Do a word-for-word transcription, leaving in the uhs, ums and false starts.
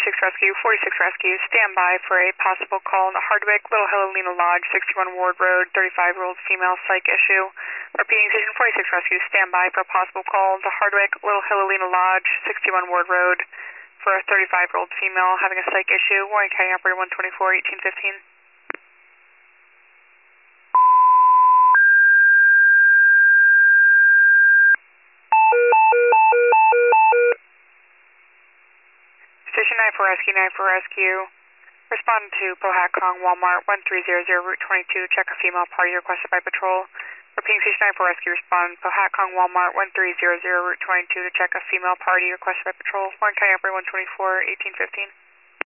forty-six Rescue, forty-six Rescue, stand by for a possible call in the Hardwick, Little Helena Lodge, sixty-one Ward Road, thirty-five-year-old female psych issue. Repeating, Station forty-six Rescue, stand by for a possible call in the Hardwick, Little Helena Lodge, sixty-one Ward Road, for a thirty-five-year-old female having a psych issue. Warren County Operator one twenty-four, eighteen fifteen. Station nine four Rescue, nine four Rescue. Respond to Pohatcong Walmart one three zero zero Route twenty-two. Check a female party requested by patrol. Repeating, Station nine four Rescue. Respond Pohatcong Walmart one three zero zero Route twenty-two to check a female party requested by patrol. Warren County Operator one twenty-four, eighteen fifteen.